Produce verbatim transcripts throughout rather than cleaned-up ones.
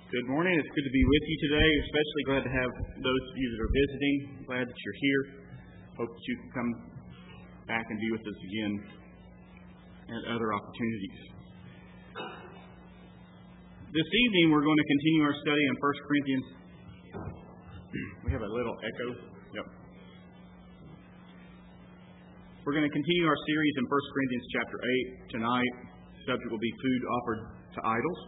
Good morning. It's good to be with you today. Especially glad to have those of you that are visiting. Glad that you're here. Hope that you can come back and be with us again at other opportunities. This evening we're going to continue our study on First Corinthians. We have a little echo. Yep. We're going to continue our series in First Corinthians chapter eight tonight. The subject will be food offered to idols.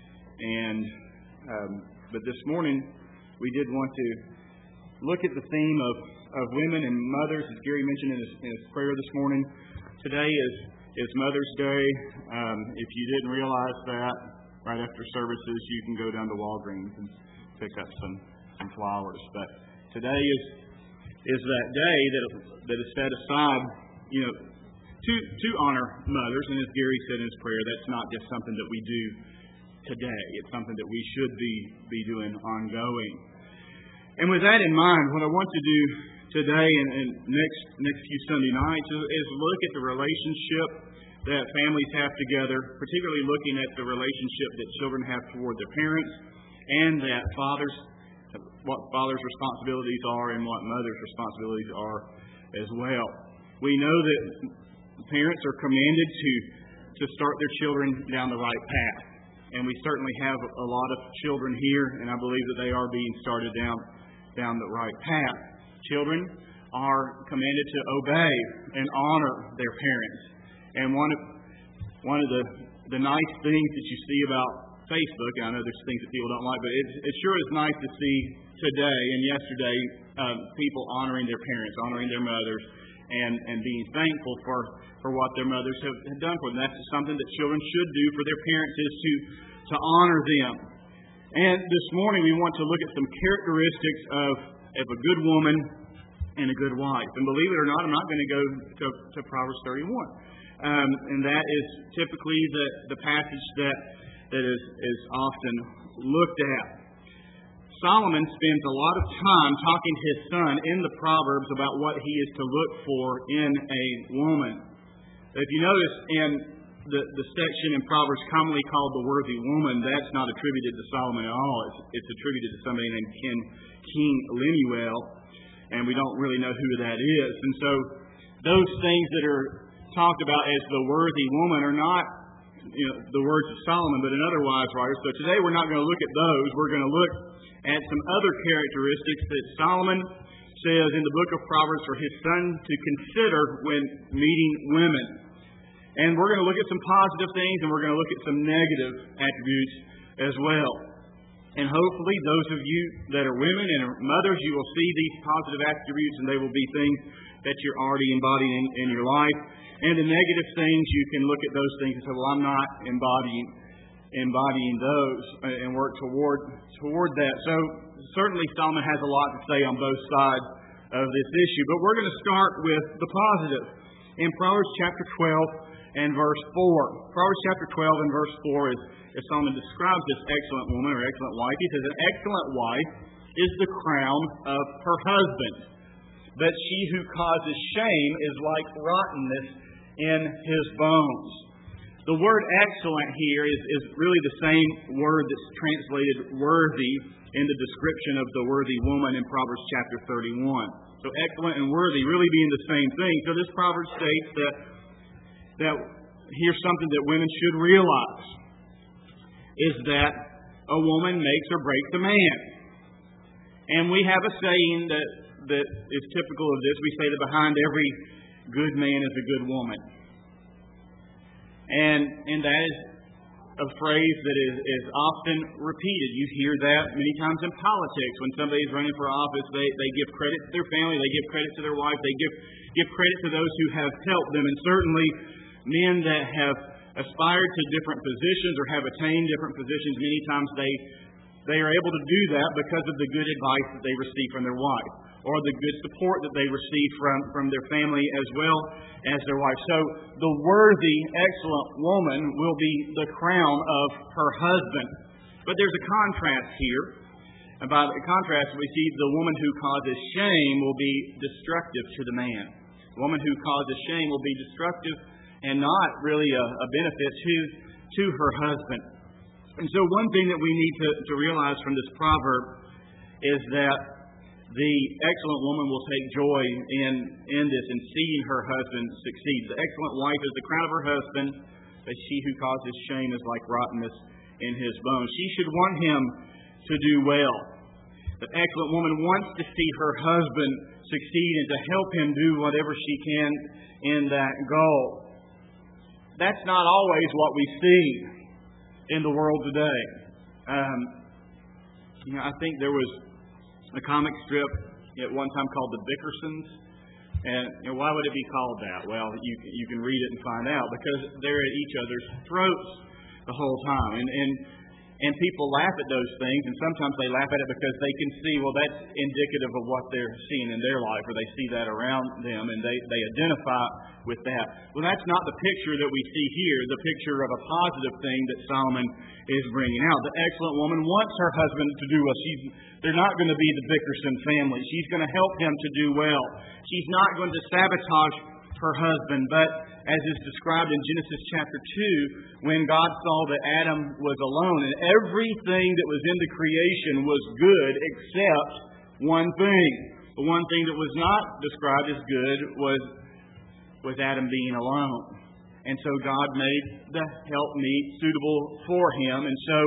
And Um, but this morning, we did want to look at the theme of, of women and mothers, as Gary mentioned in his, in his prayer this morning. Today is, is Mother's Day. Um, if you didn't realize that, right after services, you can go down to Walgreens and pick up some, some flowers. But today is is that day that that is set aside, you know, to to honor mothers. And as Gary said in his prayer, that's not just something that we do today. It's something that we should be, be doing ongoing. And with that in mind, what I want to do today and, and next next few Sunday nights is, is look at the relationship that families have together, particularly looking at the relationship that children have toward their parents, and that fathers, what fathers' responsibilities are and what mothers' responsibilities are as well. We know that parents are commanded to, to start their children down the right path. And we certainly have a lot of children here, and I believe that they are being started down down the right path. Children are commanded to obey and honor their parents. And one of one of the, the nice things that you see about Facebook, and I know there's things that people don't like, but it, it sure is nice to see today and yesterday um, people honoring their parents, honoring their mothers, and, and being thankful for, for what their mothers have, have done for them. That's something that children should do for their parents, is to, to honor them. And this morning we want to look at some characteristics of, of a good woman and a good wife. And believe it or not, I'm not going to go to, to Proverbs thirty-one. Um, and that is typically the, the passage that, that is, is often looked at. Solomon spends a lot of time talking to his son in the Proverbs about what he is to look for in a woman. If you notice in the, the section in Proverbs commonly called the worthy woman, that's not attributed to Solomon at all. It's, it's attributed to somebody named King, King Lemuel, and we don't really know who that is. And so those things that are talked about as the worthy woman are not, you know, the words of Solomon, but in other wise writers. So today we're not going to look at those. We're going to look at some other characteristics that Solomon says in the book of Proverbs for his son to consider when meeting women. And we're going to look at some positive things, and we're going to look at some negative attributes as well. And hopefully those of you that are women and are mothers, you will see these positive attributes, and they will be things that you're already embodying in your life. And the negative things, you can look at those things and say, well, I'm not embodying embodying those and work toward toward that. So certainly Solomon has a lot to say on both sides of this issue. But we're going to start with the positive. In Proverbs chapter twelve and verse four. Proverbs chapter twelve and verse four is, as Solomon describes this excellent woman or excellent wife. He says, an excellent wife is the crown of her husband, but she who causes shame is like rottenness in his bones. The word excellent here is, is really the same word that's translated worthy in the description of the worthy woman in Proverbs chapter thirty-one. So excellent and worthy really being the same thing. So this proverb states that, that here's something that women should realize, is that a woman makes or breaks a man. And we have a saying that, that is typical of this. We say that behind every good man is a good woman. And and that is a phrase that is, is often repeated. You hear that many times in politics. When somebody is running for office, they, they give credit to their family, they give credit to their wife, they give, give credit to those who have helped them. And certainly men that have aspired to different positions or have attained different positions, many times they they are able to do that because of the good advice that they receive from their wife, or the good support that they receive from, from their family as well as their wife. So the worthy, excellent woman will be the crown of her husband. But there's a contrast here. About the contrast, we see the woman who causes shame will be destructive to the man. The woman who causes shame will be destructive and not really a, a benefit to, to her husband. And so one thing that we need to, to realize from this proverb is that the excellent woman will take joy in, in this, in seeing her husband succeed. The excellent wife is the crown of her husband, but she who causes shame is like rottenness in his bones. She should want him to do well. The excellent woman wants to see her husband succeed and to help him do whatever she can in that goal. That's not always what we see in the world today. Um, you know, I think there was a comic strip at one time called The Bickersons. And you know, why would it be called that? Well, you you can read it and find out, because they're at each other's throats the whole time. And and and people laugh at those things, and sometimes they laugh at it because they can see, well, that's indicative of what they're seeing in their life, or they see that around them, and they, they identify with that. Well, that's not the picture that we see here, the picture of a positive thing that Solomon is bringing out. The excellent woman wants her husband to do well. She's, they're not going to be the Bickerson family. She's going to help him to do well. She's not going to sabotage her husband, but as is described in Genesis chapter two, when God saw that Adam was alone and everything that was in the creation was good except one thing. The one thing that was not described as good was, was Adam being alone. And so God made the helpmeet suitable for him. And so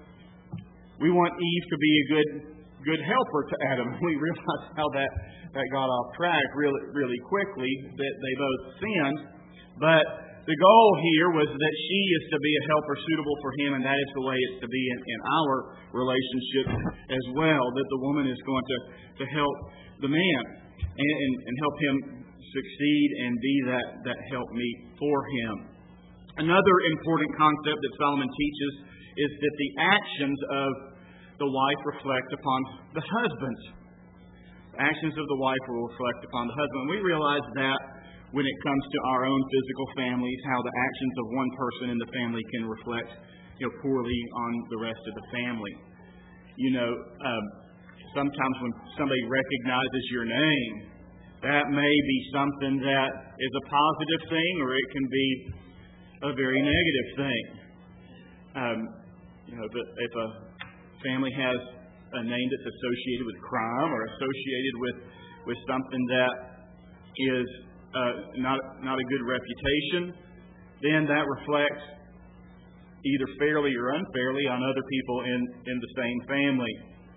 we want Eve to be a good good helper to Adam. We realize how that, that got off track really, really quickly, that they both sinned. But the goal here was that she is to be a helper suitable for him, and that is the way it's to be in, in our relationship as well, that the woman is going to, to help the man and, and, and help him succeed and be that, that helpmeet for him. Another important concept that Solomon teaches is that the actions of the wife reflect upon the husband. The actions of the wife will reflect upon the husband. We realize that when it comes to our own physical families, how the actions of one person in the family can reflect, you know, poorly on the rest of the family. You know, um, sometimes when somebody recognizes your name, that may be something that is a positive thing, or it can be a very negative thing. Um, you know, if a, if a family has a name that's associated with crime or associated with, with something that is uh, not not a good reputation, then that reflects either fairly or unfairly on other people in, in the same family.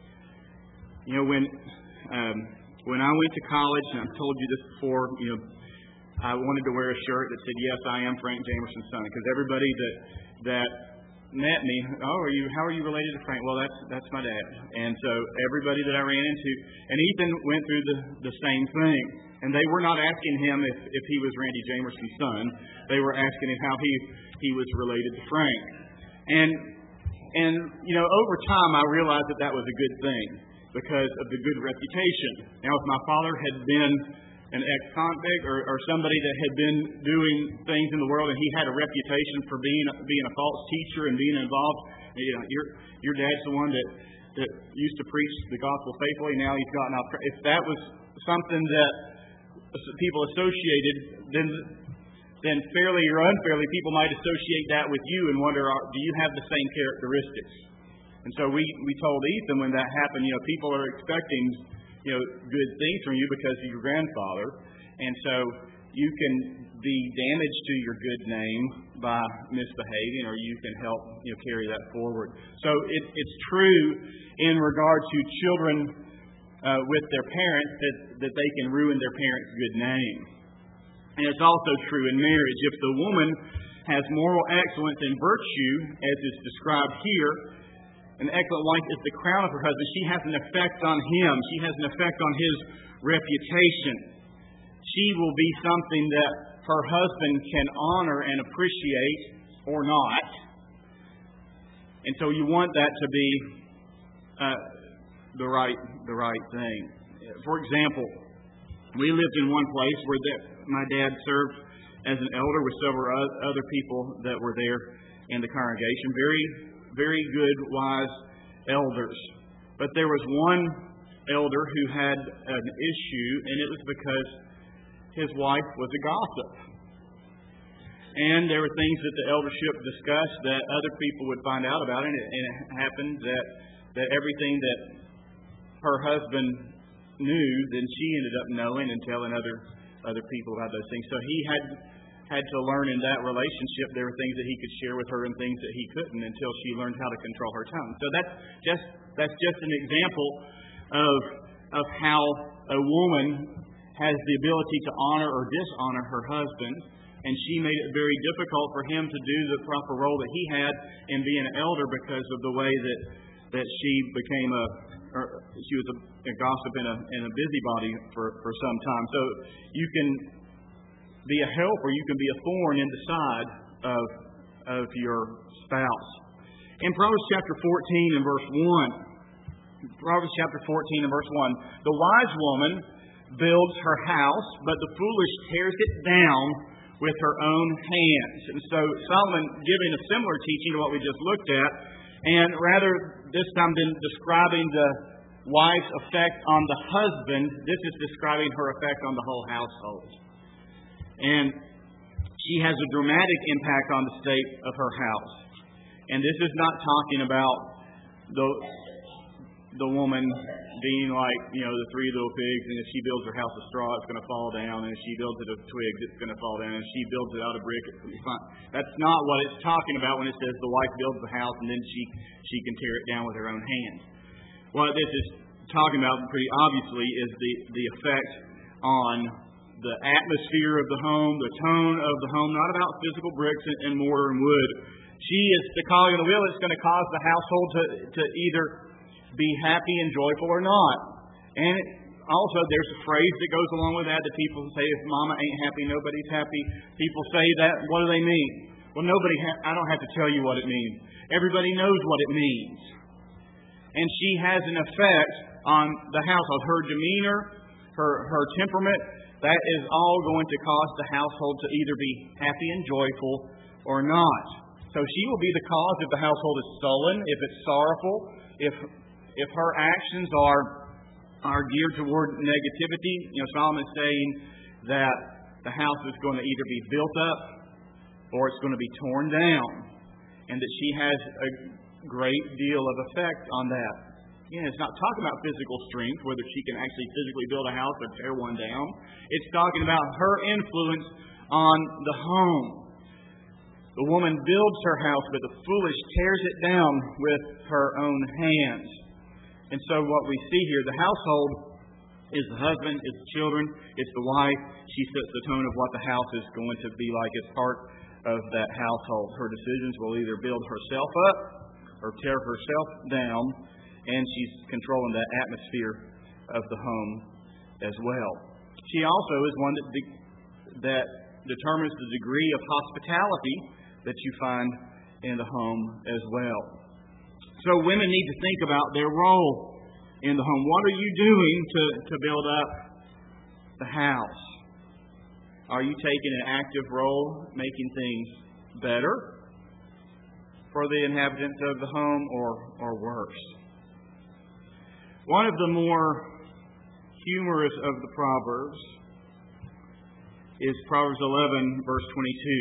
You know, when um, when I went to college, and I've told you this before, you know, I wanted to wear a shirt that said, "Yes, I am Frank Jamerson's son," because everybody that that met me, oh, are you? How are you related to Frank? Well, that's that's my dad. And so everybody that I ran into, and Ethan went through the, the same thing. And they were not asking him if, if he was Randy Jamerson's son. They were asking him how he he was related to Frank. And and you know, over time, I realized that that was a good thing because of the good reputation. Now, if my father had been an ex-convict or, or somebody that had been doing things in the world, and he had a reputation for being being a false teacher and being involved, you know, your your dad's the one that, that used to preach the gospel faithfully. Now he's gotten off. If that was something that people associated, then then fairly or unfairly, people might associate that with you and wonder, do you have the same characteristics? And so we we told Ethan when that happened, you know, people are expecting, you know, good things from you because of your grandfather. And so you can be damaged to your good name by misbehaving, or you can help, you know, carry that forward. So it, it's true in regard to children uh, with their parents that, that they can ruin their parents' good name. And it's also true in marriage. If the woman has moral excellence and virtue, as is described here, an excellent wife is the crown of her husband. She has an effect on him. She has an effect on his reputation. She will be something that her husband can honor and appreciate or not. And so you want that to be uh, the right the right thing. For example, we lived in one place where that, my dad served as an elder with several other people that were there in the congregation. Very Very good, wise elders. But there was one elder who had an issue, and it was because his wife was a gossip. And there were things that the eldership discussed that other people would find out about, and it, and it happened that, that everything that her husband knew, then she ended up knowing and telling other other people about those things. So he had had to learn in that relationship there were things that he could share with her and things that he couldn't until she learned how to control her tongue. So that's just that's just an example of of how a woman has the ability to honor or dishonor her husband, and she made it very difficult for him to do the proper role that he had in being an elder because of the way that that she became a or she was a, a gossip and a, and a busybody for, for some time. So you can be a help or you can be a thorn in the side of of your spouse. In Proverbs chapter fourteen and verse one, Proverbs chapter fourteen and verse one, the wise woman builds her house, but the foolish tears it down with her own hands. And so Solomon giving a similar teaching to what we just looked at, and rather this time than describing the wife's effect on the husband, this is describing her effect on the whole household. And she has a dramatic impact on the state of her house. And this is not talking about the the woman being like, you know, the three little pigs, and if she builds her house of straw, it's going to fall down, and if she builds it of twigs, it's going to fall down, and if she builds it out of brick, it's going to be fine. That's not what it's talking about when it says the wife builds the house and then she she can tear it down with her own hands. What this is talking about pretty obviously is the, the effect on the atmosphere of the home, the tone of the home, not about physical bricks and, and mortar and wood. She is the cog of the wheel that's going to cause the household to, to either be happy and joyful or not. And also there's a phrase that goes along with that that people say, if mama ain't happy, nobody's happy. People say that. What do they mean? Well, nobody. Ha- I don't have to tell you what it means. Everybody knows what it means. And she has an effect on the household. Her demeanor, her, her temperament, that is all going to cause the household to either be happy and joyful or not. So she will be the cause if the household is sullen, if it's sorrowful, if if her actions are are geared toward negativity. You know, Solomon is saying that the house is going to either be built up or it's going to be torn down, and that she has a great deal of effect on that. Yeah, it's not talking about physical strength, whether she can actually physically build a house or tear one down. It's talking about her influence on the home. The woman builds her house, but the foolish tears it down with her own hands. And so what we see here, the household is the husband, is the children, it's the wife. She sets the tone of what the house is going to be like as part of that household. Her decisions will either build herself up or tear herself down, and she's controlling that atmosphere of the home as well. She also is one that, de- that determines the degree of hospitality that you find in the home as well. So women need to think about their role in the home. What are you doing to, to build up the house? Are you taking an active role, making things better for the inhabitants of the home, or, or worse? One of the more humorous of the Proverbs is Proverbs eleven, verse twenty-two.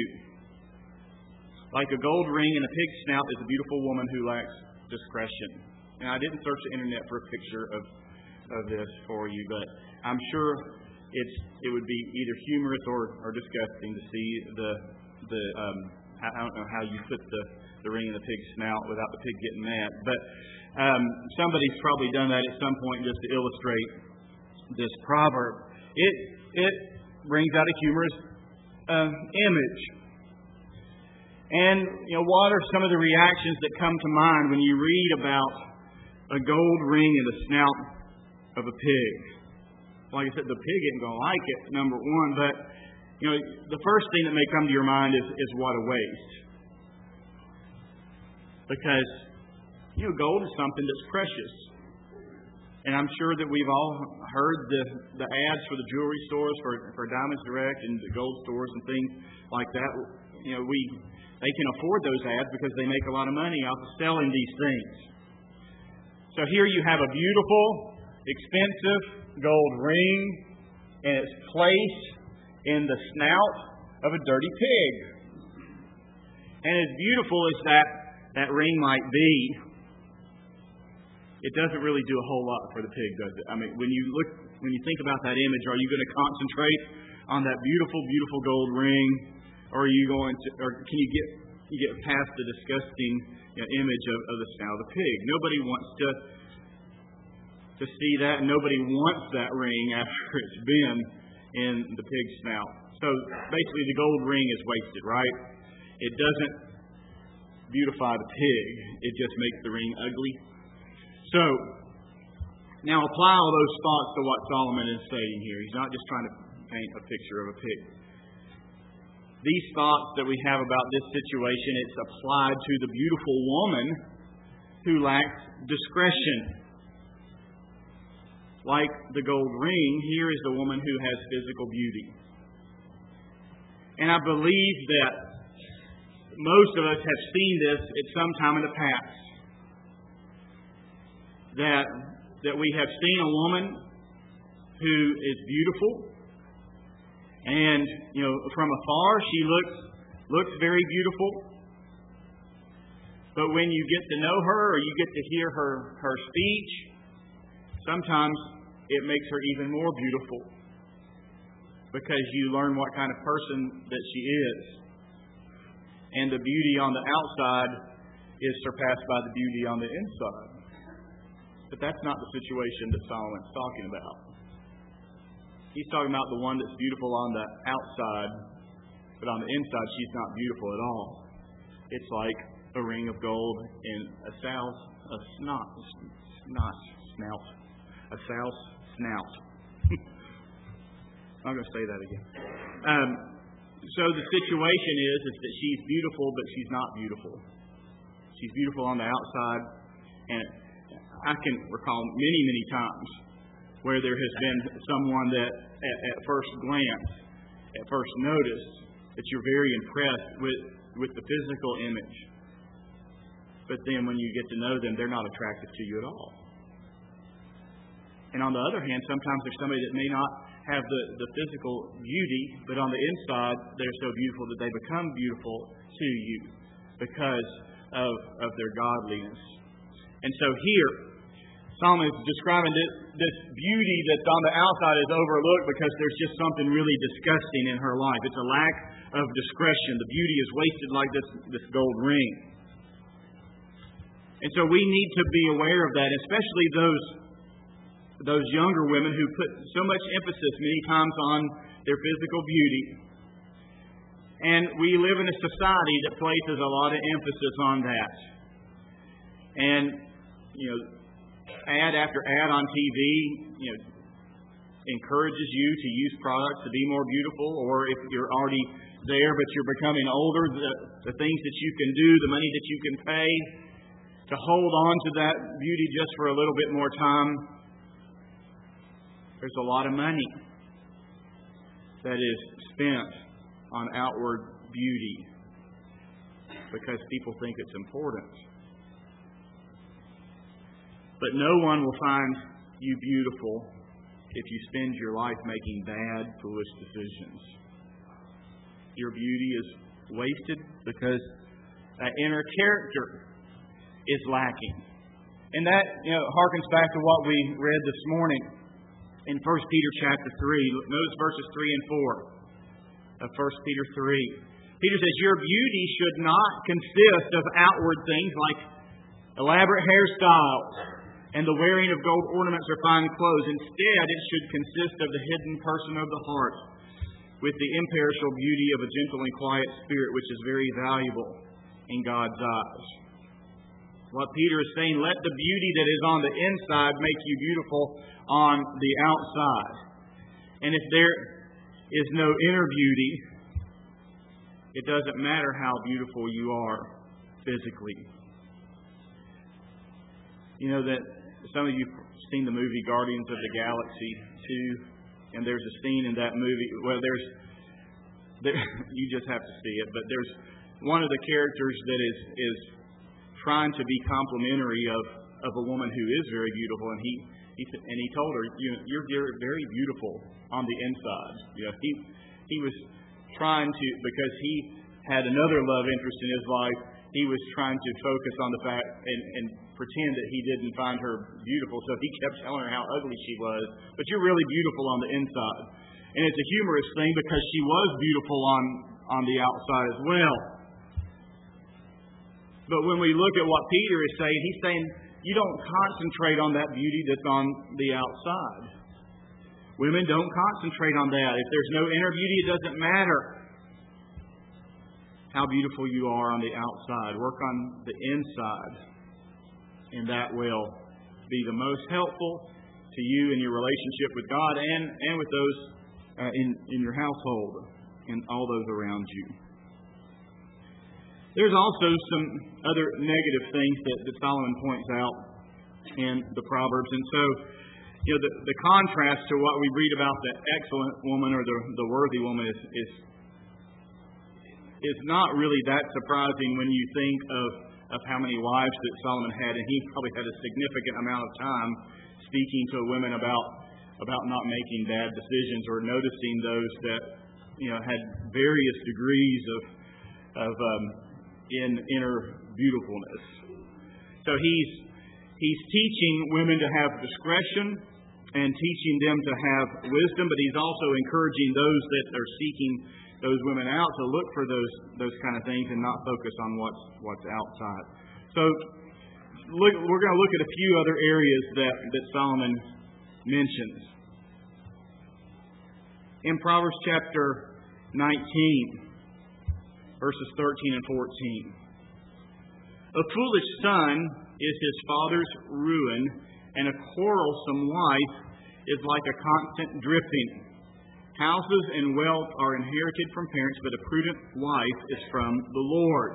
Like a gold ring in a pig's snout is a beautiful woman who lacks discretion. And I didn't search the internet for a picture of of this for you, but I'm sure it's it would be either humorous or, or disgusting to see the the um, I don't know how you put the, the ring in the pig's snout without the pig getting mad, but um, somebody's probably done that at some point just to illustrate this proverb. It it brings out a humorous uh, image. And, you know, what are some of the reactions that come to mind when you read about a gold ring in the snout of a pig? Like I said, the pig isn't going to like it, number one. But, you know, the first thing that may come to your mind is, is what a waste. Because, you know, gold is something that's precious. And I'm sure that we've all heard the, the ads for the jewelry stores, for, for Diamonds Direct and the gold stores and things like that. You know, we... They can afford those ads because they make a lot of money off of selling these things. So here you have a beautiful, expensive gold ring, and it's placed in the snout of a dirty pig. And as beautiful as that, that ring might be, it doesn't really do a whole lot for the pig, does it? I mean, when you look, when you think about that image, are you going to concentrate on that beautiful, beautiful gold ring, or are you going to, or can you get you get past the disgusting, you know, image of, of the snout of the pig? Nobody wants to to see that, and nobody wants that ring after it's been in the pig's snout. So basically, the gold ring is wasted, right? It doesn't beautify the pig; it just makes the ring ugly. So, now apply all those thoughts to what Solomon is saying here. He's not just trying to paint a picture of a pig. These thoughts that we have about this situation, it's applied to the beautiful woman who lacks discretion. Like the gold ring, here is the woman who has physical beauty. And I believe that most of us have seen this at some time in the past. That, that we have seen a woman who is beautiful. And, you know, from afar she looks looks very beautiful. But when you get to know her or you get to hear her, her speech, sometimes it makes her even more beautiful. Because you learn what kind of person that she is. And the beauty on the outside is surpassed by the beauty on the inside. But that's not the situation that Solomon's talking about. He's talking about the one that's beautiful on the outside, but on the inside she's not beautiful at all. It's like a ring of gold in a sow's a snot, not snout, a sow's snout. I'm going to say that again. Um, so the situation is, is that she's beautiful, but she's not beautiful. She's beautiful on the outside, and I can recall many, many times where there has been someone that at, at first glance, at first notice, that you're very impressed with, with the physical image. But then when you get to know them, they're not attractive to you at all. And on the other hand, sometimes there's somebody that may not have the, the physical beauty, but on the inside, they're so beautiful that they become beautiful to you because of, of their godliness. And so here, Solomon is describing this, this beauty that's on the outside is overlooked because there's just something really disgusting in her life. It's a lack of discretion. The beauty is wasted like this, this gold ring. And so we need to be aware of that, especially those, those younger women who put so much emphasis many times on their physical beauty. And we live in a society that places a lot of emphasis on that. And, you know, ad after ad on T V, you know, encourages you to use products to be more beautiful, or if you're already there but you're becoming older, the, the things that you can do, the money that you can pay to hold on to that beauty just for a little bit more time. There's a lot of money that is spent on outward beauty because people think it's important. But no one will find you beautiful if you spend your life making bad, foolish decisions. Your beauty is wasted because that inner character is lacking. And that, you know, harkens back to what we read this morning in First Peter chapter three. Notice verses three and four of First Peter three. Peter says, your beauty should not consist of outward things like elaborate hairstyles and the wearing of gold ornaments or fine clothes. Instead, it should consist of the hidden person of the heart, with the imperishable beauty of a gentle and quiet spirit, which is very valuable in God's eyes. What Peter is saying, let the beauty that is on the inside make you beautiful on the outside. And if there is no inner beauty, it doesn't matter how beautiful you are physically. You know that some of you have seen the movie Guardians of the Galaxy two, and there's a scene in that movie. Well, there's there, you just have to see it, but there's one of the characters that is is trying to be complimentary of, of a woman who is very beautiful, and he he and he told her, you know, you're very beautiful on the inside. You know, he he was trying to, because he had another love interest in his life, he was trying to focus on the fact and, and pretend that he didn't find her beautiful. So he kept telling her how ugly she was. But you're really beautiful on the inside. And it's a humorous thing because she was beautiful on, on the outside as well. But when we look at what Peter is saying, he's saying you don't concentrate on that beauty that's on the outside. Women don't concentrate on that. If there's no inner beauty, it doesn't matter how beautiful you are on the outside. Work on the inside, and that will be the most helpful to you in your relationship with God and, and with those uh, in, in your household and all those around you. There's also some other negative things that, that Solomon points out in the Proverbs. And so, you know, the, the contrast to what we read about the excellent woman or the, the worthy woman is, is is not really that surprising when you think of, of how many wives that Solomon had. And he probably had a significant amount of time speaking to women about about not making bad decisions or noticing those that, you know, had various degrees of of um, in inner beautifulness. So he's he's teaching women to have discretion and teaching them to have wisdom, but he's also encouraging those that are seeking those women out to look for those those kind of things and not focus on what's what's outside. So look, we're going to look at a few other areas that, that Solomon mentions. In Proverbs chapter nineteen, verses thirteen and fourteen. A foolish son is his father's ruin, and a quarrelsome wife is like a constant dripping. Houses and wealth are inherited from parents, but a prudent wife is from the Lord.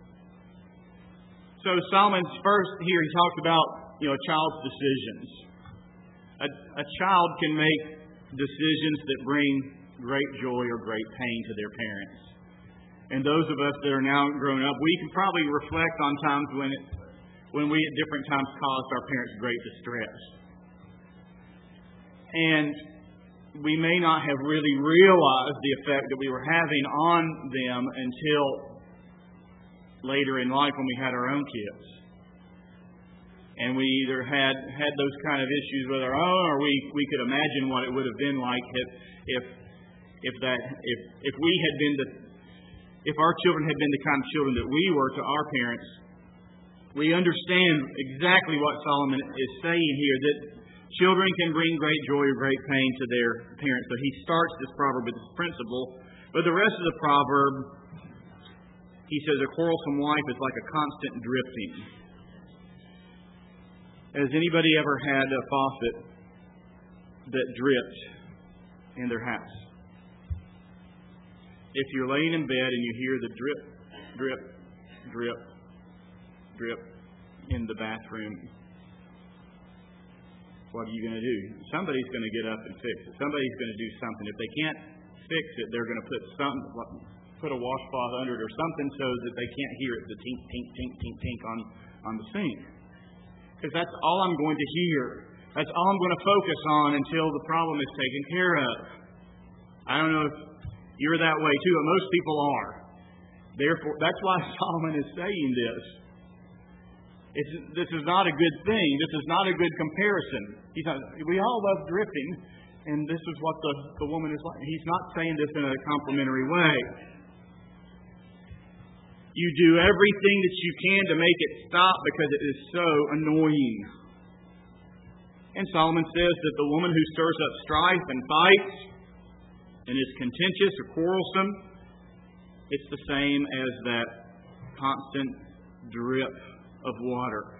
So Solomon's first here, he talks about, you know, a child's decisions. A, a child can make decisions that bring great joy or great pain to their parents. And those of us that are now grown up, we can probably reflect on times when it, when we at different times caused our parents great distress. And we may not have really realized the effect that we were having on them until later in life when we had our own kids. And we either had, had those kind of issues with our own, or we, we could imagine what it would have been like if if if that if if we had been the if our children had been the kind of children that we were to our parents. We understand exactly what Solomon is saying here, that children can bring great joy or great pain to their parents. So he starts this proverb with this principle. But the rest of the proverb, he says, a quarrelsome wife is like a constant dripping. Has anybody ever had a faucet that dripped in their house? If you're laying in bed and you hear the drip, drip, drip, drip in the bathroom, what are you going to do? Somebody's going to get up and fix it. Somebody's going to do something. If they can't fix it, they're going to put some, put a washcloth under it or something so that they can't hear it, the tink, tink, tink, tink, tink on, on the sink. Because that's all I'm going to hear. That's all I'm going to focus on until the problem is taken care of. I don't know if you're that way too, but most people are. Therefore, that's why Solomon is saying this. It's, this is not a good thing. This is not a good comparison. He's not, we all love dripping, and this is what the, the woman is like. He's not saying this in a complimentary way. You do everything that you can to make it stop because it is so annoying. And Solomon says that the woman who stirs up strife and fights and is contentious or quarrelsome, it's the same as that constant drip of water.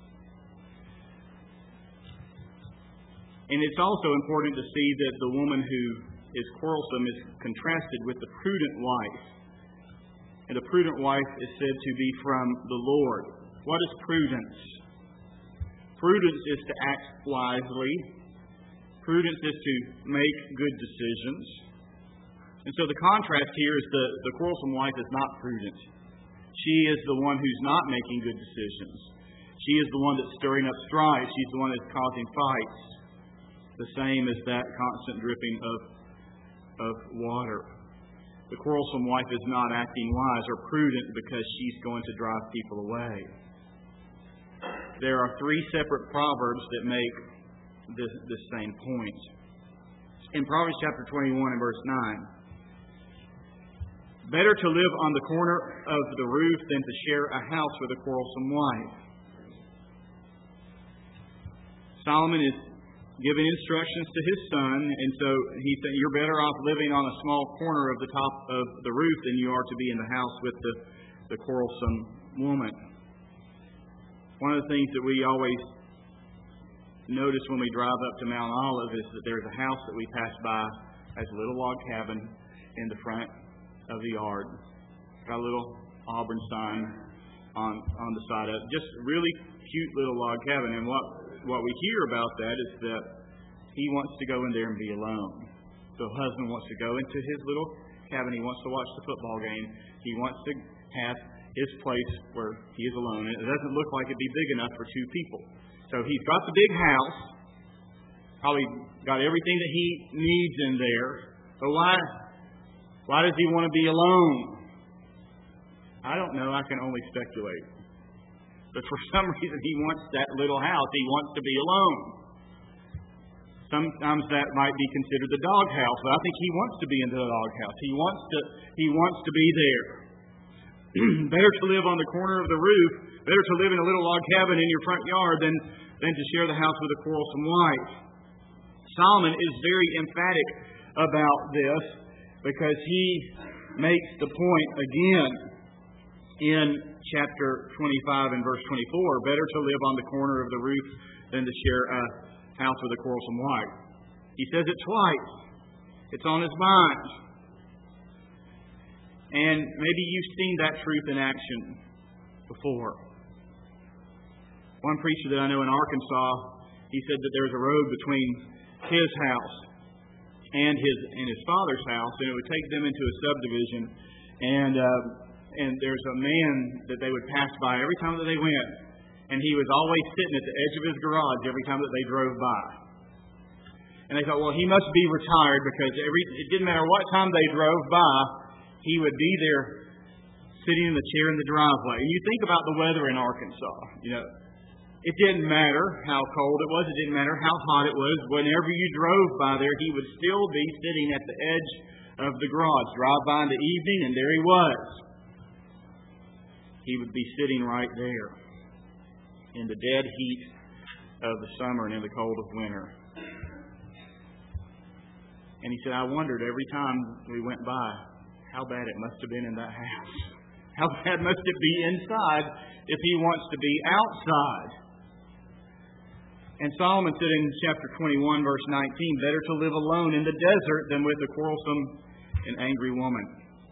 And it's also important to see that the woman who is quarrelsome is contrasted with the prudent wife. And the prudent wife is said to be from the Lord. What is prudence? Prudence is to act wisely. Prudence is to make good decisions. And so the contrast here is the, the quarrelsome wife is not prudent. She is the one who's not making good decisions. She is the one that's stirring up strife. She's the one that's causing fights. The same as that constant dripping of, of water. the quarrelsome wife is not acting wise or prudent because she's going to drive people away. There are three separate proverbs that make this, this same point. In Proverbs chapter twenty-one and verse nine, better to live on the corner of the roof than to share a house with a quarrelsome wife. Solomon is giving instructions to his son, and so he said, you're better off living on a small corner of the top of the roof than you are to be in the house with the, the quarrelsome woman. One of the things that we always notice when we drive up to Mount Olive is that there's a house that we pass by as a little log cabin in the front of the yard. Got a little Auburn sign on on the side of it. Just a really cute little log cabin. And what what we hear about that is that he wants to go in there and be alone. The husband wants to go into his little cabin. He wants to watch the football game. He wants to have his place where he is alone. It doesn't look like it'd be big enough for two people. So he's got the big house. Probably got everything that he needs in there. But why Why does he want to be alone? I don't know. I can only speculate. But for some reason, he wants that little house. He wants to be alone. Sometimes that might be considered the doghouse, but I think he wants to be in the doghouse. He wants to. He wants to be there. Better to live on the corner of the roof. Better to live in a little log cabin in your front yard than than to share the house with a quarrelsome wife. Solomon is very emphatic about this, because he makes the point again in chapter twenty-five and verse twenty-four, better to live on the corner of the roof than to share a house with a quarrelsome wife. He says it twice. It's on his mind. And maybe you've seen that truth in action before. One preacher that I know in Arkansas, he said that there's a road between his house and his and his father's house, and it would take them into a subdivision, and uh, and there's a man that they would pass by every time that they went, and he was always sitting at the edge of his garage every time that they drove by. And they thought, well, he must be retired, because every it didn't matter what time they drove by, he would be there sitting in the chair in the driveway. And you think about the weather in Arkansas, you know. It didn't matter how cold it was. It didn't matter how hot it was. Whenever you drove by there, he would still be sitting at the edge of the garage. Drive by in the evening, and there he was. He would be sitting right there in the dead heat of the summer and in the cold of winter. And he said, I wondered every time we went by how bad it must have been in that house. How bad must it be inside if he wants to be outside? And Solomon said in chapter twenty-one, verse nineteen, better to live alone in the desert than with a quarrelsome and angry woman.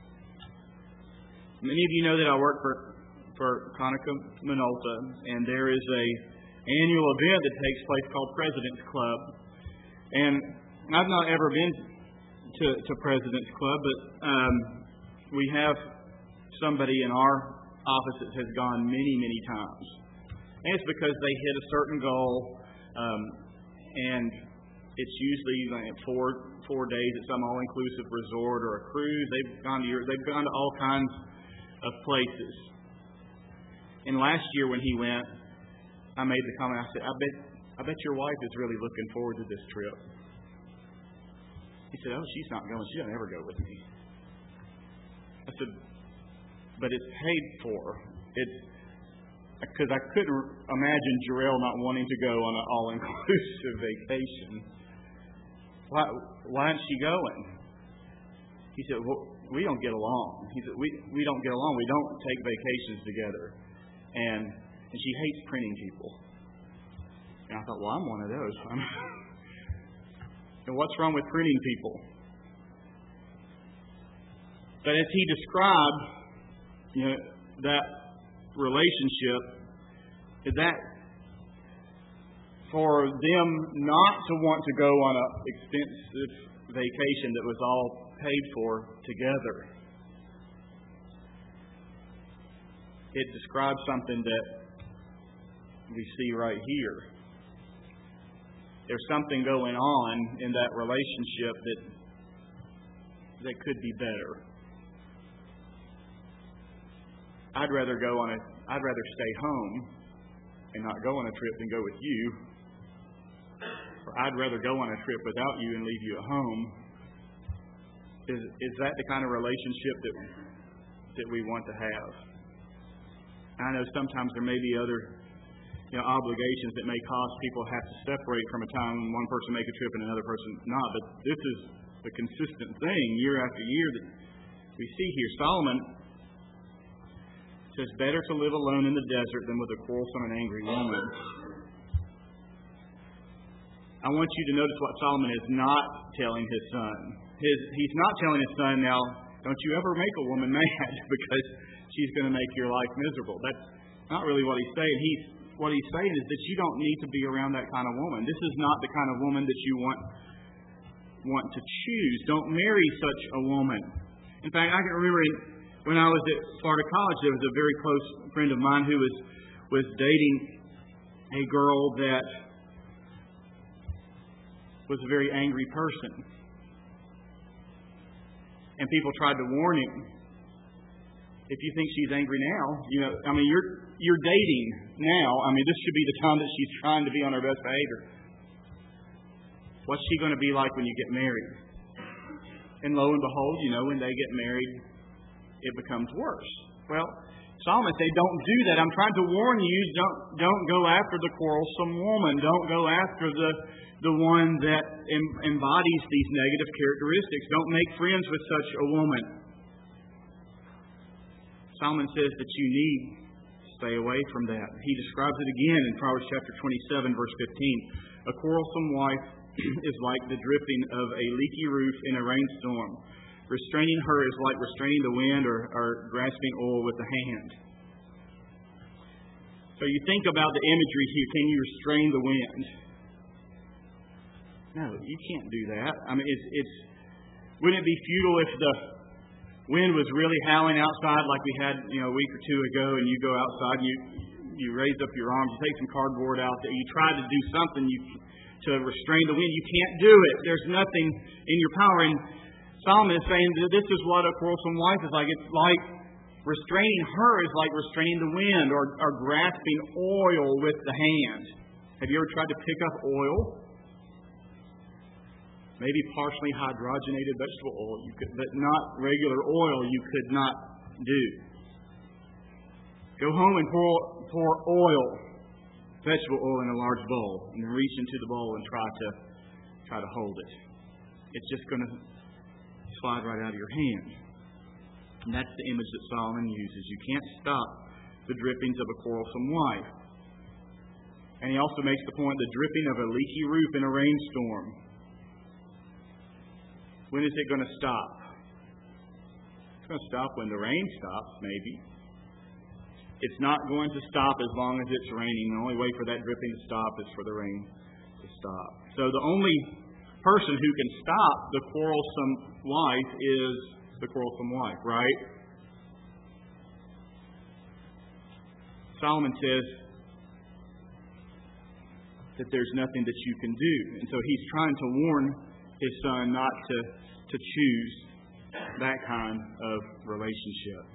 Many of you know that I work for, for Conica Minolta, and there is a annual event that takes place called President's Club. And I've not ever been to, to President's Club, but um, we have somebody in our office that has gone many, many times. And it's because they hit a certain goal. Um, and it's usually like four four days at some all-inclusive resort or a cruise. They've gone to they've gone to all kinds of places. And last year when he went, I made the comment. I said, "I bet I bet your wife is really looking forward to this trip." He said, "Oh, she's not going. She'll never go with me." I said, "But it's paid for. It's." Because I couldn't imagine Jarrell not wanting to go on an all-inclusive vacation. Why, why isn't she going? He said, well, we don't get along. He said, we, we don't get along. We don't take vacations together. And, and she hates printing people. And I thought, well, I'm one of those. And what's wrong with printing people? But as he described, you know, that relationship, that for them not to want to go on an expensive vacation that was all paid for together, it describes something that we see right here. There's something going on in that relationship that that could be better. I'd rather go on a, I'd rather stay home and not go on a trip than go with you. Or I'd rather go on a trip without you and leave you at home. Is is that the kind of relationship that that we want to have? I know sometimes there may be other you know, obligations that may cause people to have to separate from a time when one person make a trip and another person not. But this is a consistent thing year after year that we see here. Solomon says, better to live alone in the desert than with a quarrelsome and angry woman. I want you to notice what Solomon is not telling his son. His, he's not telling his son, now, don't you ever make a woman mad because she's going to make your life miserable. That's not really what he's saying. He's, what he's saying is that you don't need to be around that kind of woman. This is not the kind of woman that you want, want to choose. Don't marry such a woman. In fact, I can remember in, when I was at Florida College, there was a very close friend of mine who was, was dating a girl that was a very angry person. And people tried to warn him, if you think she's angry now, you know, I mean, you're you're dating now. I mean, this should be the time that she's trying to be on her best behavior. What's she going to be like when you get married? And lo and behold, you know, when they get married, it becomes worse. Well, Solomon said, don't do that. I'm trying to warn you, don't don't go after the quarrelsome woman. Don't go after the the one that em, embodies these negative characteristics. Don't make friends with such a woman. Solomon says that you need to stay away from that. He describes it again in Proverbs chapter twenty-seven, verse fifteen. A quarrelsome wife is like the dripping of a leaky roof in a rainstorm. Restraining her is like restraining the wind or, or grasping oil with the hand. So you think about the imagery here. Can you restrain the wind? No, you can't do that. I mean, it's, it's wouldn't it be futile if the wind was really howling outside like we had, you know, a week or two ago, and you go outside and you you raise up your arms, you take some cardboard out there, you try to do something you to restrain the wind. You can't do it. There's nothing in your power. And Solomon is saying that this is what a quarrelsome wife is like. It's like restraining her is like restraining the wind or, or grasping oil with the hand. Have you ever tried to pick up oil? Maybe partially hydrogenated vegetable oil, you could, but not regular oil you could not do. Go home and pour, pour oil, vegetable oil in a large bowl, and then reach into the bowl and try to try to hold it. It's just going to slide right out of your hand. And that's the image that Solomon uses. You can't stop the drippings of a quarrelsome wife. And he also makes the point, the dripping of a leaky roof in a rainstorm. When is it going to stop? It's going to stop when the rain stops, maybe. It's not going to stop as long as it's raining. The only way for that dripping to stop is for the rain to stop. So the only person who can stop the quarrelsome wife is the quarrelsome wife, right? Solomon says that there's nothing that you can do. And so he's trying to warn his son not to, to choose that kind of relationship.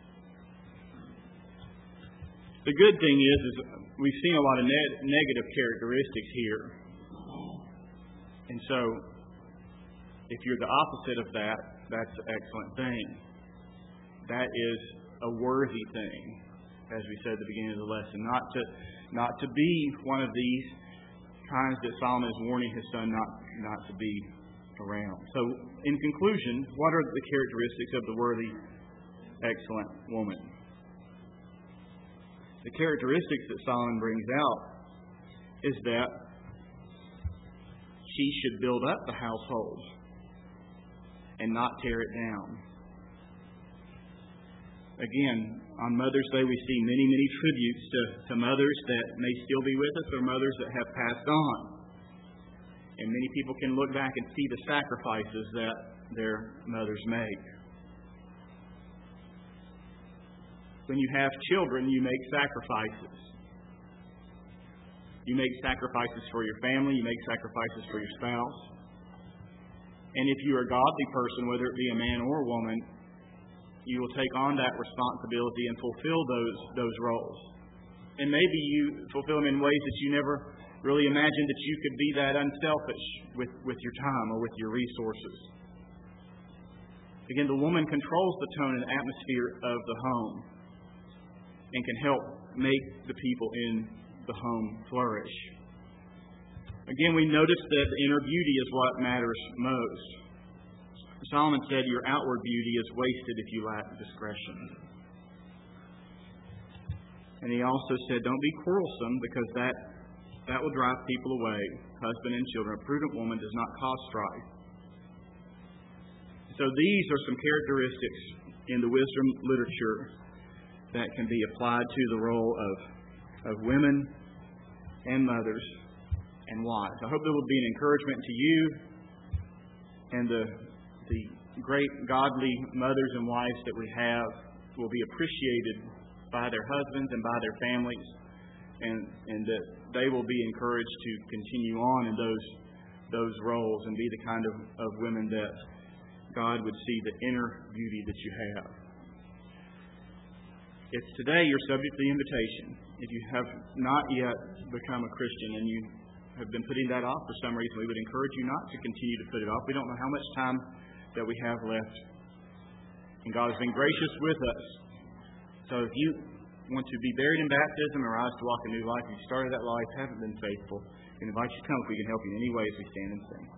The good thing is, is we've seen a lot of ne- negative characteristics here. And so, if you're the opposite of that, that's an excellent thing. That is a worthy thing, as we said at the beginning of the lesson. Not to, not to be one of these kinds that Solomon is warning his son not, not to be around. So, in conclusion, what are the characteristics of the worthy, excellent woman? The characteristics that Solomon brings out is that she should build up the household and not tear it down. Again, on Mother's Day we see many, many tributes to, to mothers that may still be with us or mothers that have passed on. And many people can look back and see the sacrifices that their mothers make. When you have children, you make sacrifices. You make sacrifices for your family. You make sacrifices for your spouse. And if you're a godly person, whether it be a man or a woman, you will take on that responsibility and fulfill those those roles. And maybe you fulfill them in ways that you never really imagined that you could be that unselfish with, with your time or with your resources. Again, the woman controls the tone and atmosphere of the home and can help make the people in the home flourish. Again, we notice that the inner beauty is what matters most. Solomon said, "Your outward beauty is wasted if you lack discretion." And he also said, "Don't be quarrelsome, because that, that will drive people away, husband and children. A prudent woman does not cause strife." So these are some characteristics in the wisdom literature that can be applied to the role of, of women and mothers and wives. I hope that will be an encouragement to you and the the great godly mothers and wives that we have will be appreciated by their husbands and by their families, and and that they will be encouraged to continue on in those those roles and be the kind of, of women that God would see the inner beauty that you have. If today you're subject to the invitation, if you have not yet become a Christian and you have been putting that off for some reason, we would encourage you not to continue to put it off. We don't know how much time that we have left. And God has been gracious with us. So if you want to be buried in baptism or rise to walk a new life, if you started that life, haven't been faithful, we invite you to come if we can help you in any way as we stand and sing.